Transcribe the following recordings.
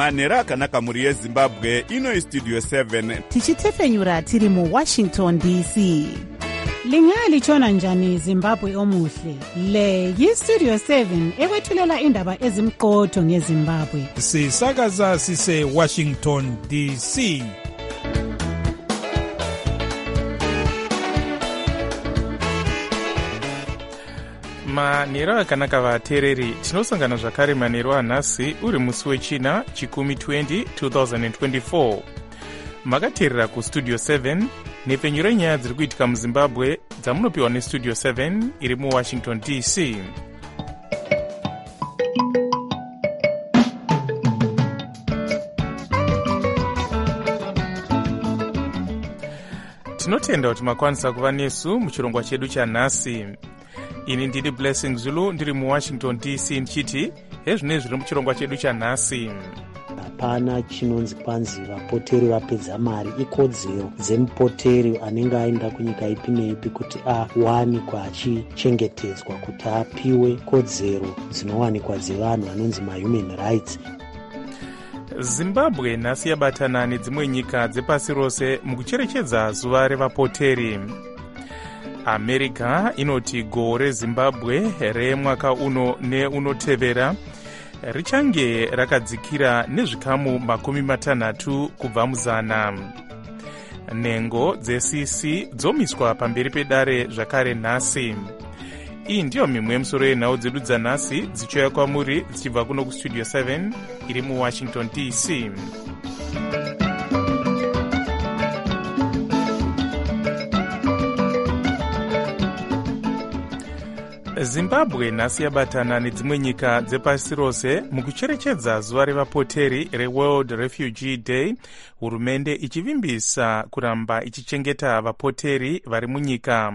manhero akanaka mhuri yezimbabwe. Ino istudio 7 tichitefenyura tiri muWashington DC. Lingalitshona njani Zimbabwe omuhle? Le yistudio 7 ekwethulela indaba ezimqotho ngeZimbabwe. Sisakaza sise Washington DC. Manhero akanaka vateereri, tinosangana zvakare manhero anhasi uri musi wechina chikumi 2024. Makateerera kustudio 7 nepfenyuro yenyaya dziri kuitika muZimbabwe dzamunopiwa nestudio 7 iri muWashington DC. Tinotenda kuti makwanisa kuva nesu muchirongwa chedu chanhasi. Ini ndiri Blessing Zulu ndiri muWashington DC ndichiti hezvine zviri muchirongwa chedu chanhasi. Hapana chinonzi kwanzi vapoteri vapedza mari. Ikodzero dzemupoteri anenge aenda kunyika ipi neipi kuti awanikwa achichengetedzwa, kuti apiwe kodzero dzinowanikwa dzevanhu vanonzi mahuman rights. Zimbabwe nhasi yabatana nedzimwe nyika dzepasi rose mukucherechedza zuva revapoteri. America inoti gohwo reZimbabwe remwaka uno neunotevera richange rakadzikira nezvikamu 60 kubva muzana. Nhengo dzeCC dzomiswa pamberi pedare zvakare nhasi. Iyi ndiyo mimwe yemusoro yenhau dzedu dzanhasi dzichouya kwamuri dzichibva kuno kustudio 7 iri muWashington DC. Zimbabwe nhasi yabatana nedzimwe nyika dzepasi rose mukucherechedza zuva revapoteri reWorld Refugee Day, hurumende ichivimbisa kuramba ichichengeta vapoteri vari munyika.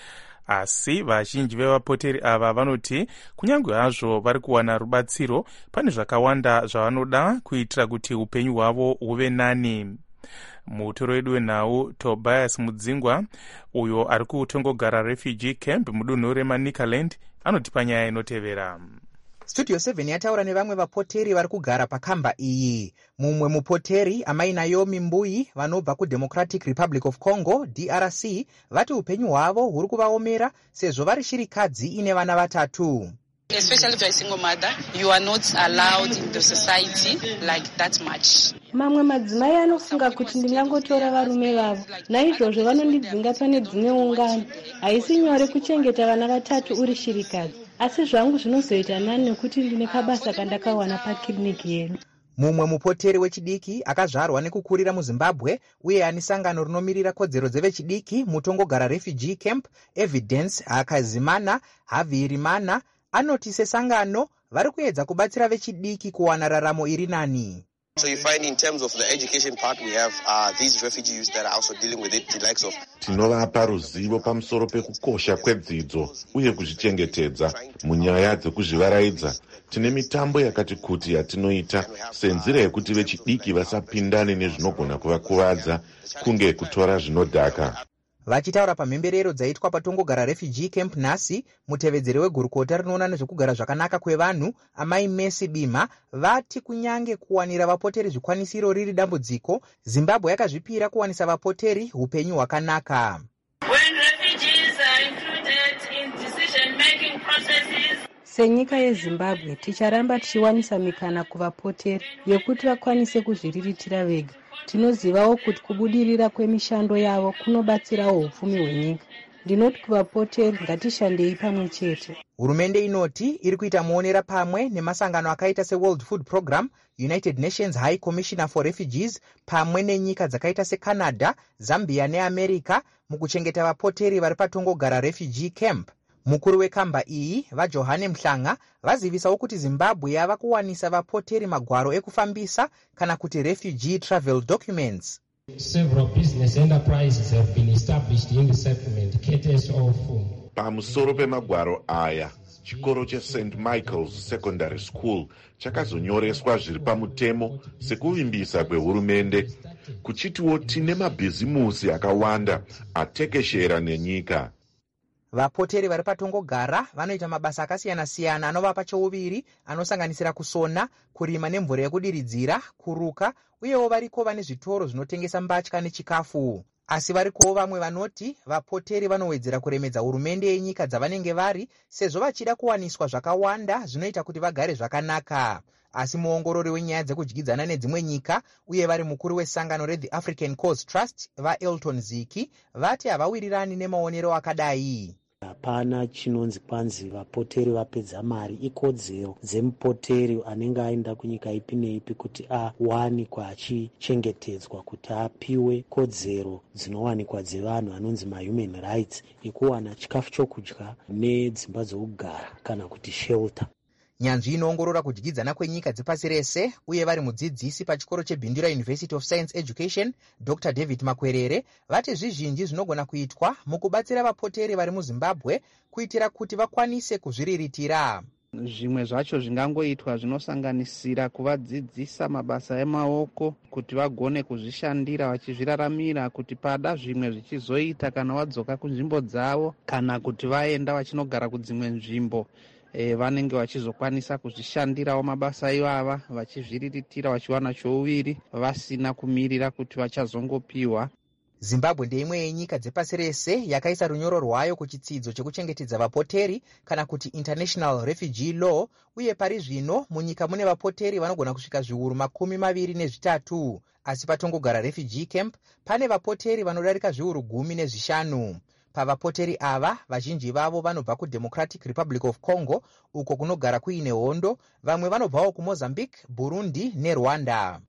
Asi vazhinji vevapoteri ava vanoti kunyange hazvo vari kuwana rubatsiro, pane zvakawanda zvavanoda kuitira kuti upenyu hwavo huve nani. Mutoro wedu wenhau Tobias Mudzingwa, uyo ari kutongogara refugee camp mudunhu reManicaland, anotipa nyaya inotevera. Studio 7 yataura nevamwe vapoteri vari kugara pakamba iyi. Mumwe mupoteri, amai Naomi Mbui, vanobva kuDemocratic Republic of Congo DRC, vati upenyu hwavo huri kuvaomera sezvo vari shirikadzi ine vana vatatu. Especially if you're a single mother, you are not allowed in the society like that much. Mamwe madzimai anofunga kuti ndingangotora varume vavo, naizvozvo vanondidzinga pane dzimwe ungano. Haisi nyore kuchengeta vana vatatu uri shirikadzi, asi zvangu zvinozoita nani nekuti ndine kabasa kandakawana pakiriniki yedu. Mumwe mupoteri wechidiki akazvarwa nekukurira muZimbabwe uye ane sangano rinomirira kodzero dzevechidiki mutongogara refugee camp Evidence Hakazimana Havirimana, anoti sesangano vari kuedza kubatsira vechidiki kuwana raramo iri nani. So you find in terms of the education part, we have these refugees that are also dealing with it, the likes of... Tinovapa ruzivo pamusoro pekukosha kwedzidzo uye kuzvichengetedza munyaya dzekuzvivaraidza. Tine mitambo yakati kuti yatinoita senzira yekuti vechidiki vasapindane nezvinogona kuvakuvadza kunge kutora zvinodhaka. Vachitaura pamhemberero dzaitwa patongogara refugee camp nhasi, mutevedzeri wegurukota rinoona nezvekugara zvakanaka kwevanhu, amai Messi Bima, vati kunyange kuwanira vapoteri zvikwanisiro riri dambudziko, Zimbabwe yakazvipira kuwanisa vapoteri upenyu hwakanaka. When refugees are included in decision-making processes, senyika yeZimbabwe ticharamba tichiwanisa mikana kuvapoteri yekuti vakwanise kuzviriritira vega. Tinozivawo kuti kubudirira kwemishando yavo kunobatsirawo upfumi hwenyika. Ndinoti kuvapoteri ngatishandei pamwe chete. Hurumende inoti iri kuita muonera pamwe nemasangano akaita seWorld Food Program, United Nations High Commissioner for Refugees, pamwe nenyika dzakaita seCanada, Zambia neAmerica mukuchengeta vapoteri vari patongogara refugee camp. Mukuru wekamba iyi, vaJohane Mhlanga, vazivisawo kuti Zimbabwe yava kuwanisa vapoteri magwaro ekufambisa kana kuti refugee travel documents. Several business enterprises have been established in the settlement, courtesy of... Pamusoro pemagwaro aya, chikoro cheSt. Michael's Secondary School chakazonyoreswa zviri pamutemo sekuvimbisa kwehurumende. Kuchitiwo tine mabhizimusi akawanda atekeshera nenyika. Vapoteri vari patongogara vanoita mabasa akasiyana-siyana anovapa chouviri anosanganisira kusona, kurima nemvura yekudiridzira, kuruka, uyewo variko vane zvitoro zvinotengesa mbatya nechikafu. Asi varikowo vamwe vanoti vapoteri vanowedzera kuremedza hurumende yenyika dzavanenge vari sezvo vachida kuwaniswa zvakawanda zvinoita kuti vagare zvakanaka. Asi muongorori wenyaya dzekudyidzana nedzimwe nyika uye vari mukuru wesangano reThe African Cause Trust vaElton Ziki vati havawirirani nemaonero akadai. Hapana chinonzi kwanzi vapoteri vapedza mari. Ikodzero dzemupoteri anenge aenda kunyika ipi neipi kuti awanikwa achichengetedzwa, kuti apiwe kodzero dzinowanikwa dzevanhu anonzi mahuman rights ekuwana chikafu chokudya nedzimba dzokugara kana kuti shelter. Nyanzvi inoongorora kudyidzana kwenyika dzepasi rese uye vari mudzidzisi pachikoro cheBindura University of Science Education Dr. David Makwerere vati zvizhinji zvinogona kuitwa mukubatsira vapoteri vari muZimbabwe kuitira kuti vakwanise kuzviriritira. Zvimwe zvacho zvingangoitwa zvinosanganisira kuvadzidzisa mabasa emaoko kuti vagone kuzvishandira vachizviraramira, kuti pada zvimwe zvichizoita kana vadzoka kunzvimbo dzavo kana kuti vaenda vachinogara kudzimwe nzvimbo vanenge vachizokwanisa kuzvishandirawo mabasa ivava vachizviriritira vachiwana chouviri vasina kumirira kuti vachazongopiwa. Zimbabwe ndeimwe yenyika dzepasi rese yakaisa runyoro rwayo kuchitsidzo chekuchengetedza vapoteri kana kuti International Refugee Law, uye pari zvino munyika mune vapoteri vanogona kusvika zviuru 23. Asi patongogara refugee camp pane vapoteri vanodarika zviuru 15. Pavapoteri ava vazhinji vavo vanobva kuDemocratic Republic of Congo uko kunogara kuine hondo, vamwe vanobvawo kuMozambique, Burundi neRwanda.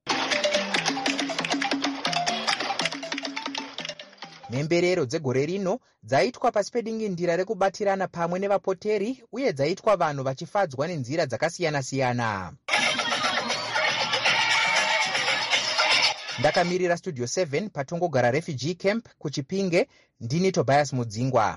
Mhemberero dzegore rino dzaitwa pasi pedingindira rekubatirana pamwe nevapoteri uye dzaitwa vanhu vachifadzwa nenzira dzakasiyana-siyana. Ndakamirira Studio 7 patongogara refugee camp kuChipinge, ndini Tobias Mudzingwa.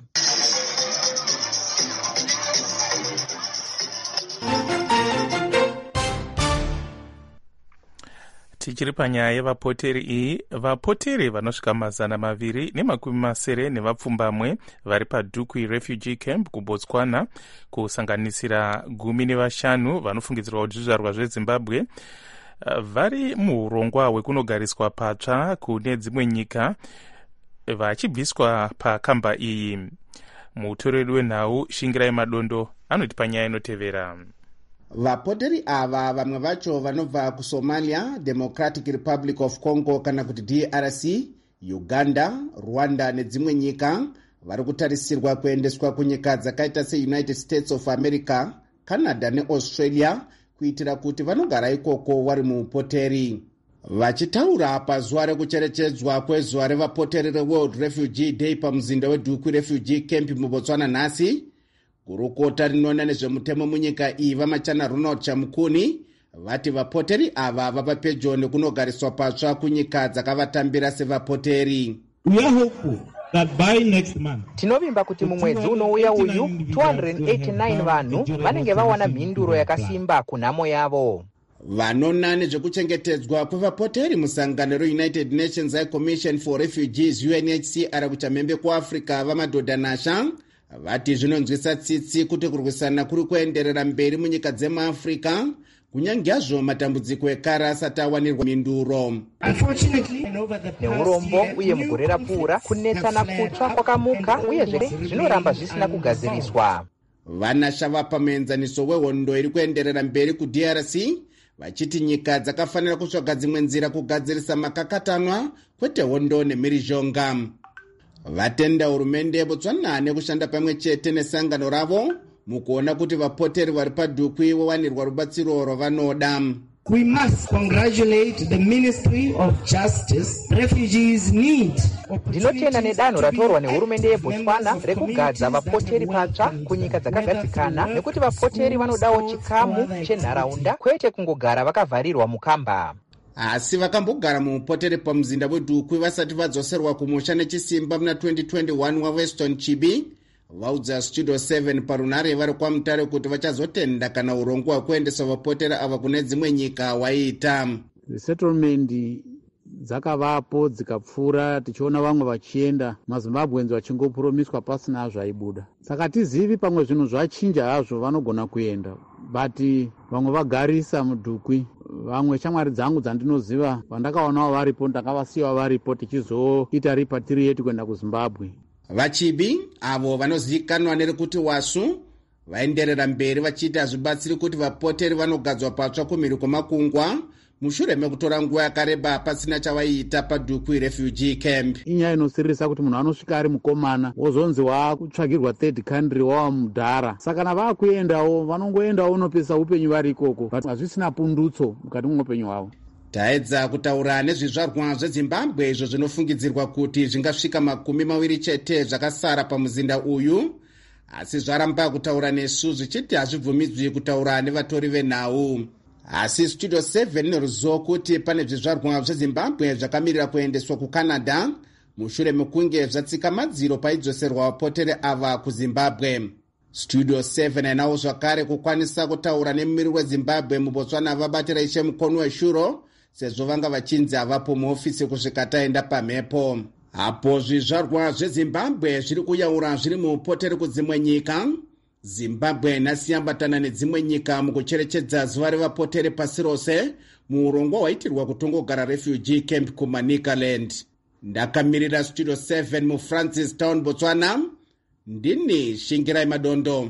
Tichiri panyaya yevapoteri iyi, vapoteri vanosvika 270 nevapfumbamwe vari paDukwi Refugee Camp kuBotswana, kusanganisira 15 vanofungidzirwa kuti zvizvarwa zveZimbabwe, vari muurongwa hwekunogariswa patsva kune dzimwe nyika vachibviswa pakamba iyi. Mutoreri wenhau Shingirai Madondo anoti panyaya inotevera. Vapoteri ava vamwe vacho vanobva kuSomalia, Democratic Republic of Congo kana kuti DRC, Uganda, Rwanda nedzimwe nyika vari kutarisirwa kuendeswa kunyika dzakaita seUnited States of America, Canada neAustralia kuitira kuti vanogara ikoko vari muupoteri. Vachitaura pazuva rekucherechedzwa kwezuva revapoteri reWorld Refugee Day pamuzinda weDukwi Refugee Camp muBotswana nhasi, gurukota rinoona nezvemutemo munyika iyi vamachana Ronald Chamukuni vati vapoteri ava vava pedyo nekunogariswa patsva kunyika dzakavatambira sevapoteri. Tinovimba kuti mumwedzi unouya uyu 289 vanhu vanenge vawana mhinduro yakasimba kunhamo yavo. Vanona nezvekuchengetedzwa kwevapoteri musangano reUnited Nations High Commission for Refugees UNHCR kuchamhembe kuAfrica vamadhodha Nasha vati zvinonzwisa tsitsi kuti kurwisana kuri kuenderera mberi munyika dzemuAfrica kunyange hazvo matambudziko ekare asati awanirwa mhinduro. Neurombo uye mugore rapfuura kunetsana kutsva kwakamuka uye zvinoramba zvisina kugadziriswa. Vanasha vapa muenzaniso wehondo iri kuenderera mberi kuDRC vachiti nyika dzakafanira kutsvaga dzimwe nzira kugadzirisa makakatanwa kwete hondo nemhirizhonga. Vatenda hurumende yeBotswana nekushanda pamwe chete nesangano ravo mukuona kuti vapoteri vari paDukwi vawanirwa rubatsiro rwavanoda. We must congratulate the Ministry of Justice. Refugees need. Ndinotenda nedanho ratorwa nehurumende yeBotswana rekugadza vapoteri patsva kunyika dzakagadzikana, nekuti vapoteri vanodawo chikamu chenharaunda kwete kungogara vakavharirwa mukamba. Asi vakambogara muupoteri pamuzinda weDukwi vasati vadzoserwa kumusha nechisimba muna 2021 waWeston Chibi vaudza Studio 7 parunare vari kwamutare kuti vachazotenda kana urongwa hwekuendesa vapoteri ava kune dzimwe nyika waita. The settlement dzakavapo dzikapfuura, tichiona vamwe vachienda, mazimbabwenzi vachingopuromiswa pasina zvaibuda. Saka tizivi pamwe zvinhu zvachinja hazvo vanogona kuenda, but vamwe vagarisa mudhukwi. Vamwe shamwari dzangu dzandinoziva vandakaonawo varipo ndakavasiyawo varipo tichizoita repatriate kuenda kuZimbabwe. Vachibi avo vanozivikanwa nerekuti wasu vaenderera mberi vachiita hazvibatsiri kuti vapoteri vanogadzwa patsva kumhiri kwemakungwa mushure mekutora nguva yakareba pasina chavaiita padhukwi refugee camp. Inyaya inosiririsa kuti munhu anosvika ari mukomana wozonzi wakutsvagirwa third country wava mudhara. Saka kana vakuendawo vanongoendawo unopesa upenyu vari ikoko, but hazvisina pundutso mukati mweupenyu hwavo. Taedza kutaura nezvizvarwa zveZimbabwe izvo zvinofungidzirwa kuti zvingasvika 20 chete zvakasara pamuzinda uyu, asi zvaramba kutaura nesu zvichiti hazvibvumidzwi kutaura nevatori venhau. Asi Studio 7 neruzivo kuti pane zvizvarwa zveZimbabwe zvakamirira kuendeswa kuCanada mushure mekunge zvatsika madziro paidzoserwa vapoteri ava kuZimbabwe. Studio 7 ainawo zvakare kukwanisa kutaura nemumiri weZimbabwe muBotswana vabatira Ishe Mukonu weShuro, sezvo vanga vachinzi havapo muofisi kusvika taenda pamhepo. Apo zvizvarwa zveZimbabwe zviri kuyaura zviri muupoteri kudzimwe nyika, Zimbabwe nhasi yambatana nedzimwe nyika mukucherechedza zuva revapoteri pasi rose muurongwa hwaitirwa kutongogara refugee camp kuManicaland. Ndakamirira Studio 7 muFrancistown, Botswana, ndini Shingirai Madondo.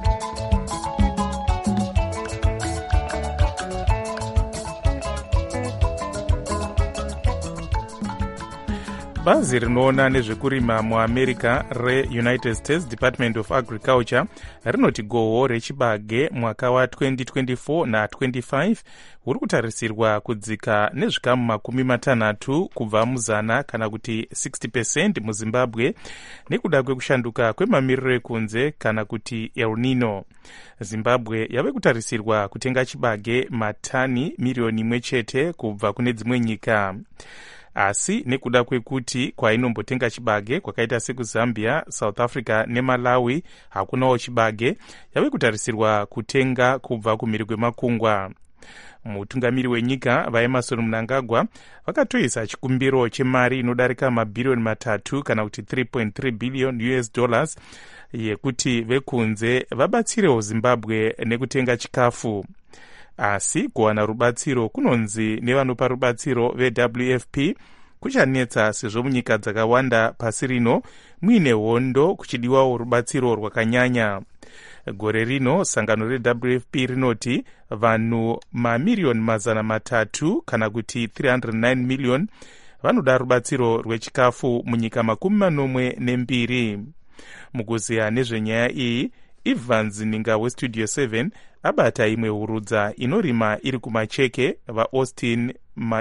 Bazi rinoona nezvekurima muAmerica reUnited States Department of Agriculture rinoti gohwo rechibage mwaka wa2024 na25 huri kutarisirwa kudzika nezvikamu 60 kubva muzana kana kuti 60% muZimbabwe nekuda kwekushanduka kwemamiriro ekunze kana kuti El Nino. Zimbabwe yave kutarisirwa kutenga chibage matani miliyoni 1 chete kubva kune dzimwe nyika. Asi nekuda kwekuti kwainombotenga chibage kwakaita sekuZambia, South Africa neMalawi hakunawo chibage, yave kutarisirwa kutenga kubva kumhiri kwemakungwa. Mutungamiri wenyika vaEmerson Mnangagwa vakatoisa chikumbiro chemari inodarika mabhirioni 3 kana kuti 3.3 billion US dollars yekuti vekunze vabatsirewo Zimbabwe nekutenga chikafu. Asi kuwana rubatsiro kunonzi nevanopa rubatsiro veWFP kuchanetsa sezvo munyika dzakawanda pasi rino muine hondo kuchidiwawo rubatsiro rwakanyanya. Gore rino sangano reWFP rinoti vanhu mamiliyoni 300 kana kuti 309 million vanoda rubatsiro rwechikafu munyika 42. Mukuziya nezvenyaya iyi, Evans Ninga weStudio 7 abata imwe hurudza inorima iri kumacheke vaAustin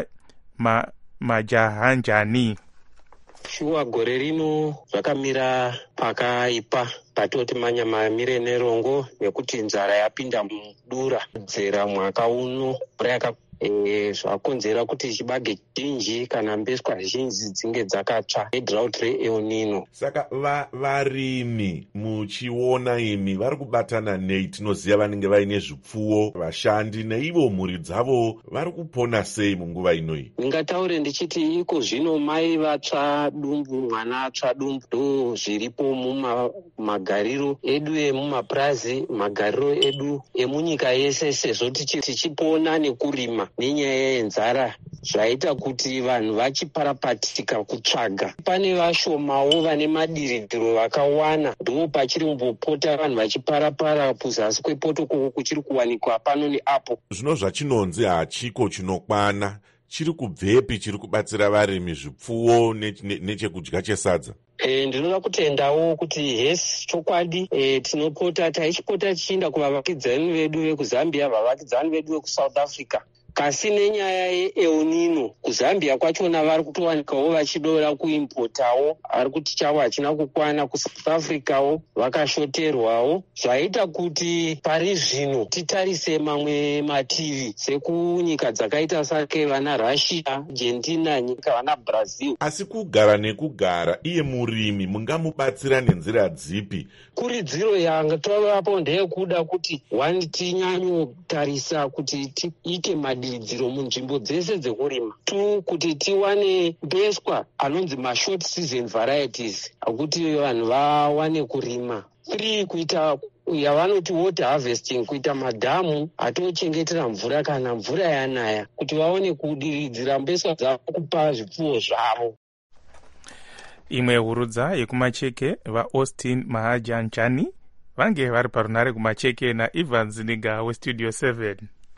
Majahanjani. Shuwa gore rino zvakamira pakaipa patoti manyamamire nerongo nekuti nzara yapinda mudura kudzera mwaka uno mvura zvakonzera kuti chibage chinji kana mbeswa zhinji dzinge dzakatsva edrought reEl Nino. Saka varimi muchiona imi vari kubatana nei? Tinoziva vanenge vaine zvipfuwo, vashandi neivo mhuri dzavo vari kupona sei munguva inoi? Ndingataure ndichiti iko zvino mai vatsva dumbu, mwana atsva dumbu, ndo zviripo mumagariro edu emumapurazi, magariro edu emunyika yese, sezvo tichipona nekurima nenyaya yenzara zvaita kuti vanhu vachiparapatika kutsvaga. Pane vashomawo vane madiridhiro vakawana, ndo pachiri kumbopota vanhu vachiparapara kuzasi kwepotoko kuchiri kuwanikwa pano neapo. Zvino zvachinonzi hachiko chinokwana, chiri kubvepi chiri kubatsira varimi zvipfuwo nechekudya chesadza? Ndinoda kutendawo kuti hesi chokwadi tinopota taichipota tichienda kuvavakidzani vedu vekuZambia, vavakidzani vedu vekuSouth Africa. Kasi nenyaya yeEl Nino kuZambia kwachona vari kutowanikawo vachidora kuimpotawo, ari kuti chavo hachina kukwana. kuSouth Africawo vakashoterwawo, zvaita kuti pari zvino titarise mamwe mativi sekunyika dzakaita sake vana Russia, Argentina, nyika vana Brazil. Asi kugara nekugara iye murimi mungamubatsira nenzira dzipi? Kuridziro yanga tovapo ndeyekuda kuti tinyanyotarisa kuti tiite budiridziro munzvimbo dzese dzekurima kuti tiwane mbeswa anonzi mashort season varieties akuti vanhu vawane kurima. 3 kuita yavanoti water harvesting, kuita madhamu atochengetera mvura kana mvura yanaya kuti vaone kudiridzira mbeswa dzavo kupa zvipfuwo zvavo. Imwe hurudza yekumacheke vaAustin Mahajanjani vange vari parunare kumacheke naEvans Niga westudio 7.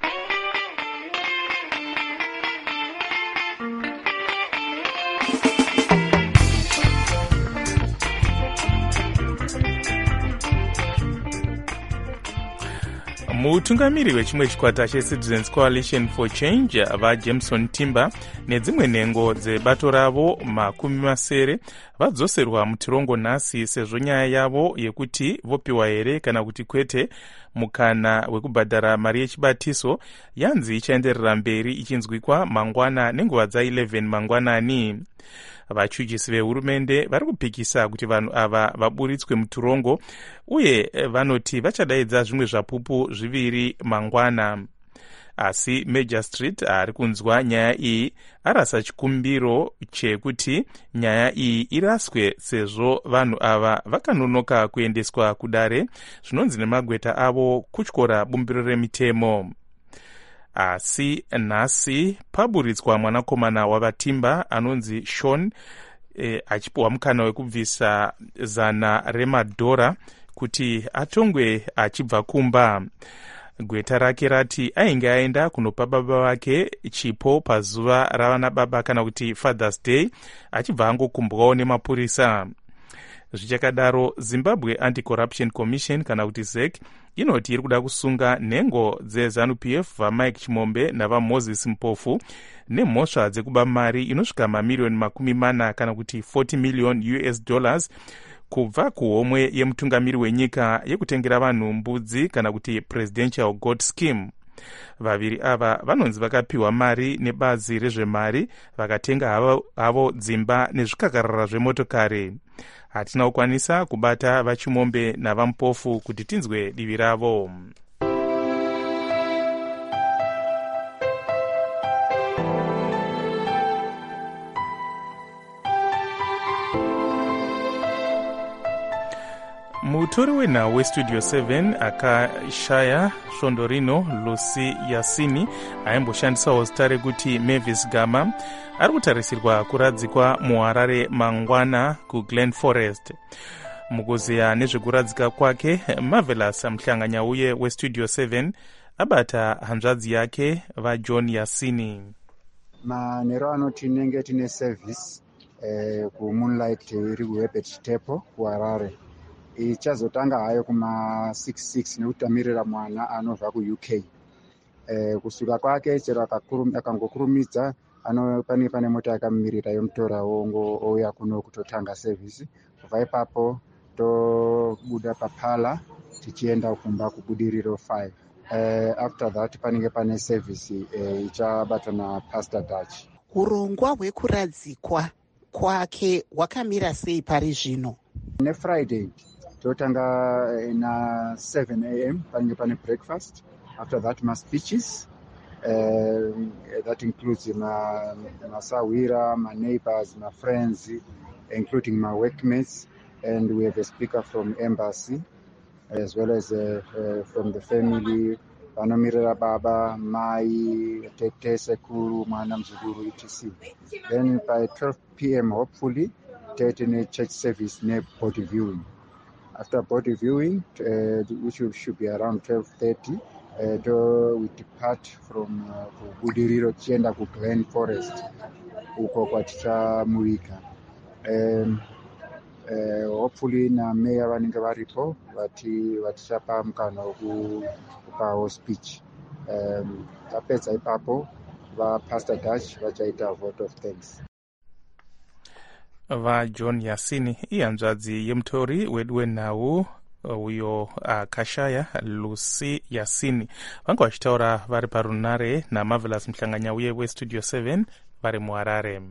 Mutungamiri wechimwe chikwata cheCitizens Coalition for Change vaJameson Timber nedzimwe nhengo dzebato ravo 70 vadzoserwa mutirongo nhasi sezvo nyaya yavo yekuti vopiwa here kana kuti kwete mukana wekubhadhara mari yechibatiso yanzi ichaenderera mberi ichinzwikwa mangwana nenguva dza11 mangwanani. Vachuchisi vehurumende vari kupikisa kuti vanhu ava vaburitswe muturongo uye vanoti vachadaidza zvimwe zvapupu 2 mangwana. Asi Major Street ari kunzwa nyaya iyi arasa chikumbiro chekuti nyaya iyi iraswe sezvo vanhu ava vakanonoka kuendeswa kudare zvinonzi nemagweta avo kutyora bumbiro remitemo. Asi nhasi paburitswa mwanakomana wavaTimber anonzi Sean achipiwa mukana wekubvisa $100 kuti atongwe achibva kumba. Gweta rake rati ainge aenda kunopa baba vake chipo pazuva ravana baba kana kuti Father's Day achibva angokumbwawo nemapurisa. Zvichakadaro Zimbabwe Anti-Corruption Commission kana kuti ZEC inoti iri kuda kusunga nhengo dzeZANU-PF vaMike Chimombe navaMoses Mpofu nemhosva dzekuba mari inosvika mamiliyoni 40 kana kuti $40 million kubva kuhomwe yemutungamiri wenyika yekutengera vanhu mbudzi kana kuti Presidential Goat Scheme. Vaviri ava vanonzi vakapiwa mari nebazi rezvemari vakatenga havo dzimba nezvikakarara zvemotokari. Hatina kukwanisa kubata vaChimombe navaMpofu kuti tinzwe divi ravo. Mutori wenhau westudio 7 akashaya svondo rino Lucy Yasini aimboshandisawo zita rekuti Mavis Gama ari kutarisirwa kuradzikwa muHarare mangwana kuGlen Forest. Mukuziya nezvekuradzika kwake, Marvelous muhlanganyauye westudio 7 abata hanzvadzi yake vaJohn Yasini. Manero anoti nenge tine service kuMoonlight iri kuHerbert Chitepo kuHarare. Ichazotanga hayo kuma 66 nekutamirira mwana anobva kuUK. Kusuka kwake chero akangokurumidza pane mota yakamirira yomutora ouya kuno kutotanga service. Kubva ipapo tobuda papala tichienda kumba kubudiriro 5. After that panenge pane service ichabatwa naPastor Dutch. Urongwa hwekuradzikwa kwake hwakamira sei pari zvino? NeFriday totanga na 7 a.m. panenge pane breakfast. After that my speeches that includes my sawira, my neighbors, my friends, including my workmates, and we have a speaker from embassy as well as from the family, vanomirira baba, mai, tete, sekuru, mwana mzukuru, etc. Then by 12 p.m. hopefully tete church service ne body viewing. After body viewing, which should be around 12:30, we depart from Budiriro tienda ku Glen Forest uko kwa tichamurika. Hopefully na meya vanenge varipo vatichapa mukana wekupawo speech. Tapedza ipapo vaPastor Dutch vachaita vote of thanks. VaJohn Yasini ihanzvadzi yemutori wedu wenhau uyo akashaya Lucy Yasini vanga vachitaura vari parunare naMarvelous muhlanganyauye westudio 7 vari muHarare.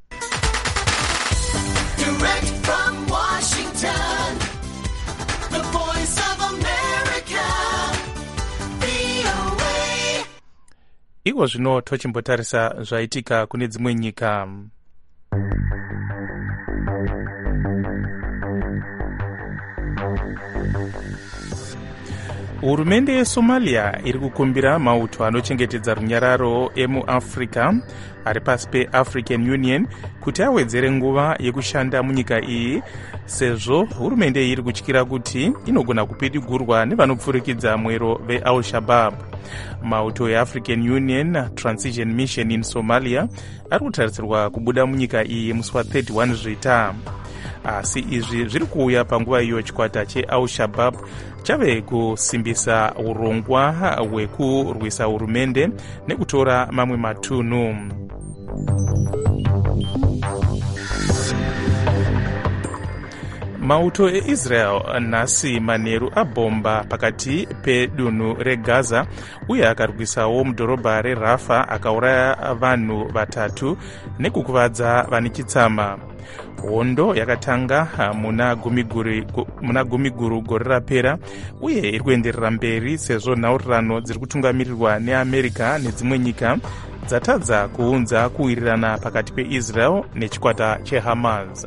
Direct from Washington, the voice of America, VOA. iko zvino tochimbotarisa zvaitika kune dzimwe nyika. Hurumende yeSomalia iri kukumbira mauto anochengetedza runyararo emuAfrica ari pasi peAfrican Union kuti awedzere nguva yekushanda munyika iyi, sezvo hurumende iyi iri kutyira kuti inogona kupidigurwa nevanopfurikidza mwero veAl-Shabaab. Mauto eAfrican Union Transition Mission in Somalia ari kutarisirwa kubuda munyika iyi musi wa31 Zvita. Asi izvi zviri kuuya panguva iyo chikwata cheAl-Shabaab chave kusimbisa urongwa hwekurwisa hurumende nekutora mamwe matunhu. Mauto eIsrael nhasi manheru abhomba pakati pedunhu reGaza uye akarwisawo mudhorobha reRafa akauraya vanhu 3 nekukuvadza vane chitsama. Hondo yakatanga muna Gumiguru gore rapera uye iri kuenderera mberi sezvo nhaurirano dziri kutungamirirwa neAmerica nedzimwe nyika dzatadza kuunza kuwirirana pakati peIsrael nechikwata cheHamas.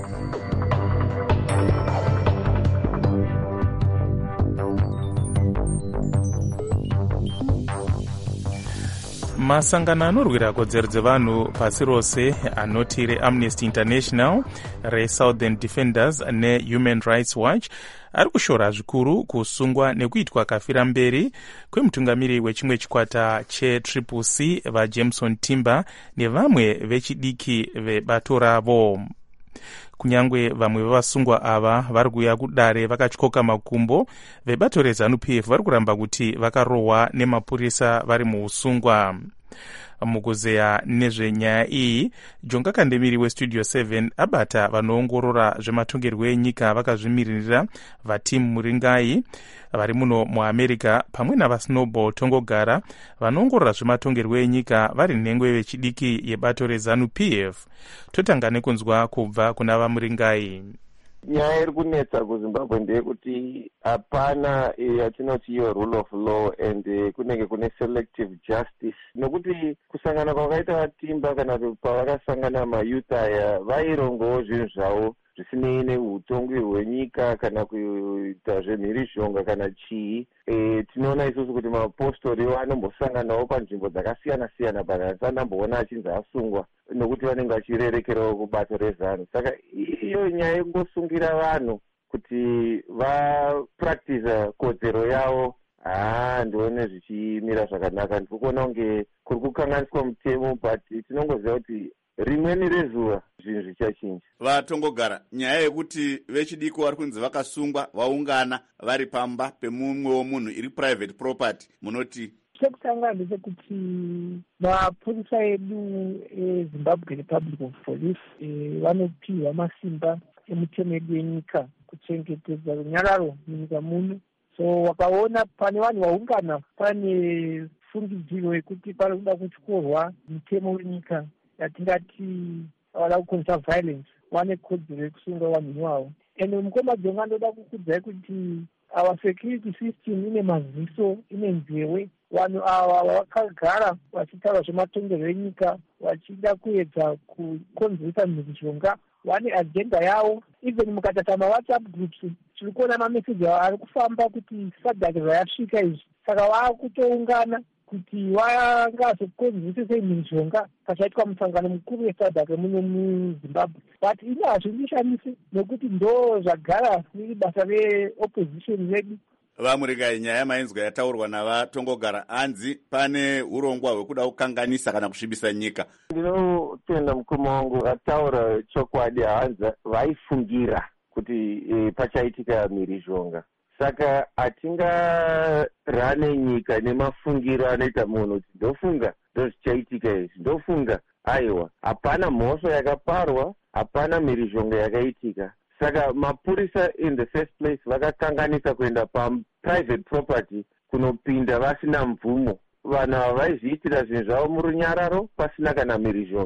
Masangano anorwira kodzero dzevanhu pasi rose anoti reAmnesty International, reSouthern Defenders neHuman Rights Watch ari kushora zvikuru kusungwa nekuitwa kafira mberi kwemutungamiri wechimwe chikwata cheCCC vaJameson Timber nevamwe vechidiki vebato ravo. Kunyangwe vamwe vevasungwa ava vari kuuya kudare vakatyoka makumbo, vebato reZANU-PF vari kuramba kuti vakarohwa nemapurisa vari muusungwa. Mukuzeya nezvenyaya iyi, Jonga Kandemiri weStudio 7 abata vanoongorora zvematongerwo enyika vakazvimirira vaTim Muringai vari muno muAmerica pamwe navaSnowball Tongogara vanoongorora zvematongerwo enyika vari nhengwe vechidiki yebato reZANU-PF. Totanga nekunzwa kubva kuna vaMuringai. Nyaya iri kunetsa kuZimbabwe ndeyekuti hapana yatinoti iyo rule of law and kunenge kune selective justice, nokuti kusangana kwakaita vaTimber kana pavakasangana mayouth aya vairongawo zvinhu zvavo zvisinei neutongi hwenyika kana kuita zvemhirizhonga kana chii. Tinoona isusu kuti mapostori anombosanganawo panzvimbo dzakasiyana siyana panhasi andamboona achinzi asungwa nokuti vanenge vachirerekerawo kubato reZANU. Saka iyo nyaya yekungosungira vanhu kuti vapractice kodzero yavo ndione zvichimira zvakanaka. Ndiri kuona kunge kuri kukanganiswa mutemo, but tinongoziva kuti rimweni rezuva zvinhu zvichachinja. Vatongogara, nyaya yekuti vechidiki vari kunzi vakasungwa vaungana vari pamba pemumwewo munhu iri private property, munoti chekutanga ndechekuti mapurisa edu eZimbabwe Republic of Police vanopiwa masimba emutemo yedu yenyika kuchengetedza runyararo munyika muno. So wakaona pane vanhu vaungana pane fungidziro yekuti pari kuda kutyorwa mutemo wenyika yatingati vada kuconserve violence, vane kodzero yekusunga vanhu wavo. And mukoma Jonga ndoda kukudzai kuti our security system ine maziso, ine nzewe. Vanhu ava vakagara vachitaura zvematongerwo enyika vachida kuedza kukonzeresa mhirizhonga, vane agenda yavo. Even mukatata maWhatsApp groups tiri kuona mameseji avo ari kufamba kuti SADC zvayasvika izvi, saka vakutoungana kuti vangazokonzeresa mhirizhonga pachaitwa musangano mukuru weSADC muno muZimbabwe. But ini hazvindishamisi nokuti ndo zvagara riri basa reopposition redu. Vamuringai, nyaya mainzwa yataurwa navatongogara hanzi pane urongwa hwekuda kukanganisa kana kusvibisa nyika. Ndinotenda mukoma wangu ataura chokwadi, hanzi vaifungira kuti pachaitika mhirizhonga. Saka hatingarane nyika nemafungiro anoita munhu kuti ndofunga ndozvichaitika izvi, ndofunga aiwa, hapana mhosva yakaparwa, hapana mhirizhonga yakaitika. Saka mapurisa in the first place vakakanganisa kuenda private property kunopinda vasina mvumo. Vanhu ava vaizviitira zvinhu zvavo murunyararo pasina kana mhirizhonga.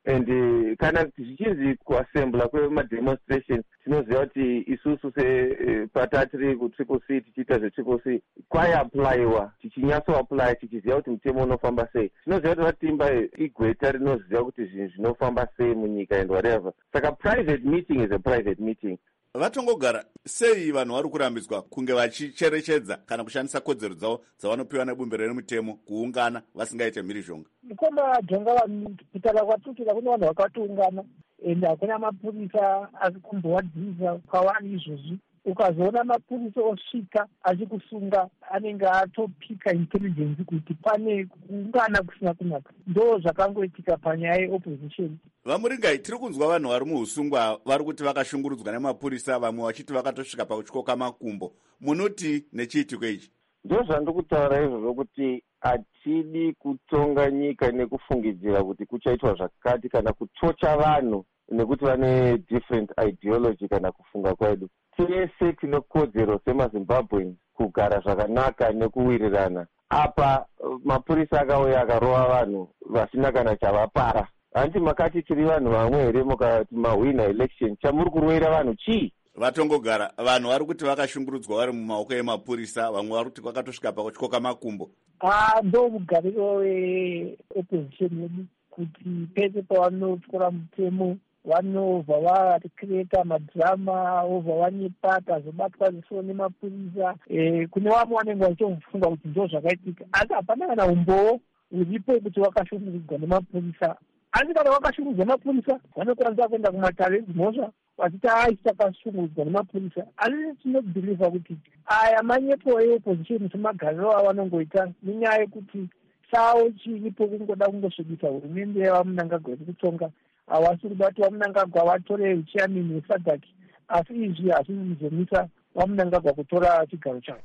and kana zvichinzi kuassembla kwemademonstration tinoziva kuti isusu sepata tiri kutriple C tichiita zvetriple C kwaiaplaiwa tichinyatsoaplaya tichiziva kuti mutemo unofamba sei. Tinoziva kuti vatimba igweta rinoziva kuti zvinhu zvinofamba sei munyika and whatever. Saka private meeting is a private meeting. Vatongogara, sei vanhu vari kurambidzwa kunge vachicherechedza kana kushandisa kodzero dzavo dzavanopiwa nebumbiro remutemo kuungana vasingaite mhirizhonga? Mukoma jonga vanhu kutaura kwatukira kune vanhu vakatiungana ende hakuna mapurisa ari kumbowadzisa kwavari izvozvi. Ukazoona mapurisa osvika achikusunga anenge atopika intelligence kuti pane kuungana kusina kunaka. Ndo zvakangoitika panyaya yeopposition. Vamuringai, tiri kunzwa vanhu vari muusungwa vari kuti vakashungurudzwa nemapurisa, vamwe vachiti vakatosvika pakutyoka makumbo. Munoti nechiitiko ichi? Ndo zvandiri kutaura izvozvo kuti hatidi kutonga nyika nekufungidzira kuti kuchaitwa zvakati kana kuchocha vanhu nekuti vane different ideology kana kufunga kwedu. Tese tine kodzero semaZimbabweans kugara zvakanaka nekuwirirana. Apa mapurisa akauya akarova vanhu vasina kana chavapara. Hanti makati tiri vanhu vamwe here mukati mahwina election chamuri kurwira vanhu chii? Vatongogara, vanhu vari kuti vakashungurudzwa vari mumaoko emapurisa, vamwe vari kuti vakatosvika pakutyoka makumbo. Ndo mugariro weopposition yedu kuti pese pavanotyora mutemo vanobva vakreta madhirama obva vanyepata zobatwa zviso nemapurisa. Kune vamwe vanenge vachifunga kuti ndo zvakaitika, asi hapana kana umbowo uripo kuti vakashungurudzwa nemapurisa. Asi kana vakashungurudzwa nemapurisa vanokwanisa kuenda kumatare edzimhosva vachiti takashungurudzwa nemapurisa. Asi tinobhiliva kuti aya manyepo eopposition semagariro avanongoita nenyaya yekuti sao chiripo kungoda kungosvibisa hurumende yavamunangagwa iri kutonga. Havasi kubati vamunangagwa vatore chairman weSADC, asi izvi hazvisi kuzomisa vamunangagwa kutora chigaro chavo.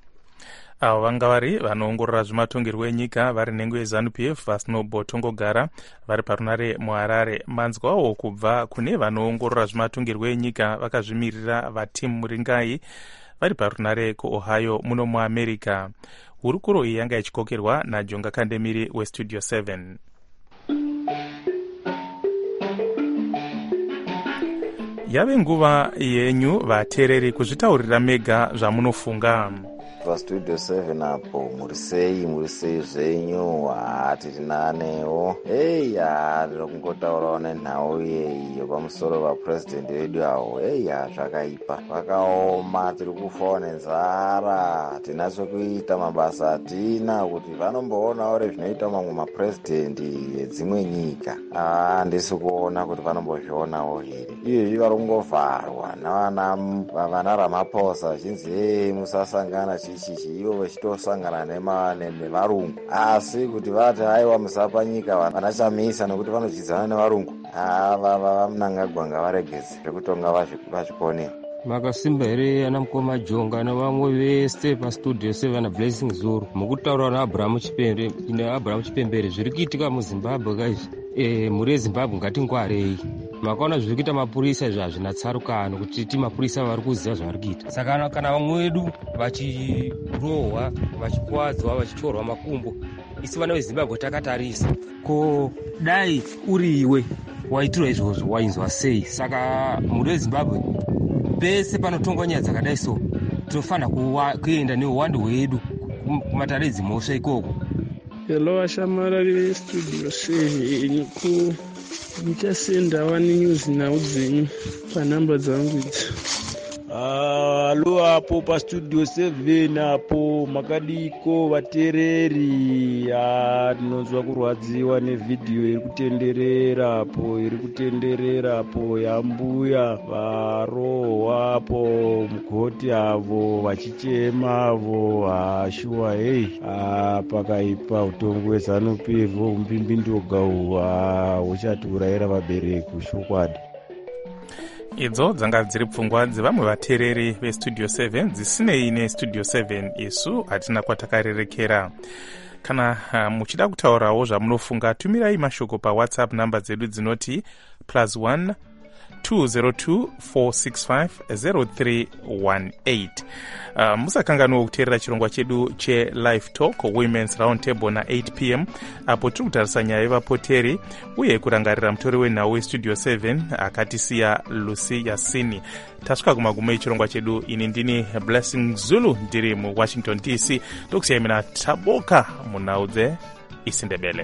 Avo vanga vari vanoongorora zvematongerwo enyika vari nhengo yeZANU-PF vaSnobo Tongogara vari parunare muHarare. Manzwawo kubva kune vanoongorora zvematongerwo enyika vakazvimirira vaTim Muringai vari parunare kuOhio muno muAmerica. Hurukuro iyi yanga ichikokerwa naJonga Kandemiri weStudio 7. Yave nguva yenyu vateereri kuzvitaurira mega zvamunofunga. PaStudio 7 apo muri sei zvenyu? Tiri nanewo. Ndiri kungotaurawo nenhau iyo pamusoro vapurezidendi vedu avo. Zvakaipa, vakaoma, tiri kufawo nenzara, hatina chokuita, mabasa hatina, kuti vanomboonawo zvinoita mamwe mapurezidendi edzimwe nyika. Handisi kuona kuti vanombozvionawo here. Izvi vari kungovharwa navana Ramaphosa vachinzi musasangana chichi, ivo vachitosangana nevarungu. Asi kuti vati haiwa musapa nyika vanachamisa nekuti vanodyidzana nevarungu, vamunangagwa ngavaregedze zvekutonga vazvikonera. Makasimba here ana mukoma Jonga nevamwe vese paStudio 7 Blessing Zuru mukutaura naAbraham Chipembere zviri kuitika muZimbabwe kaizvi. Muri yeZimbabwe ngatingwarei. Makaona zviri kuita mapurisa izvi hazvina tsarukano kuti mapurisa vari kuziva zvavari kuita. Saka kana vamwe vedu vachirohwa, vachikuwadzwa, vachitorwa makumbo, isi vana veZimbabwe takatarisa. Ko dai uri iwe waitirwa izvozvo wainzwa sei? Saka muri weZimbabwe pese panotongwa nyaya dzakadai so tinofanira kuenda neuwandu hwedu kumatare edzimhosva ikoko. Hello ashamarari veStudio 7 ndichasenda wani news nhau dzenyu panhamba dzangu idzi. Halo apo paStudio 7 apo makadiko vateereri. Tinonzwa kurwadziwa nevhidhiyo iri kutenderera apo yambuya varohwa apo mukoti avo vachichema avo. Shuwa pakaipa utongo hweZANU-PF umbimbindoga huchatiurayira vabereki chokwadi. Idzo dzanga dziri pfungwa dzevamwe vateereri veStudio 7 dzisinei neStudio 7 isu hatina kwatakarerekera. Kana muchida kutaurawo zvamunofunga, tumirai mashoko paWhatsApp namba dzedu dzinoti +1 202-465-0318. Musakanganwa kuteerera chirongwa chedu che-Live Talk Women's Round Table na 8 p.m. apo tiri kutarisa nyaya yevapoteri uye kurangarira mutori wenhau westudio 7 akatisiya Lucy Yasini. Tasvika kumagumo echirongwa chedu. Ini ndini Blessing Zulu ndiri muWashington DC. Ndokusiyai mina Taboka munhau dzeIsindebele.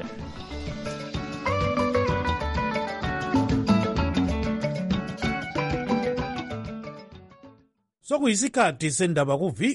Sokuyisikhathi sendaba ku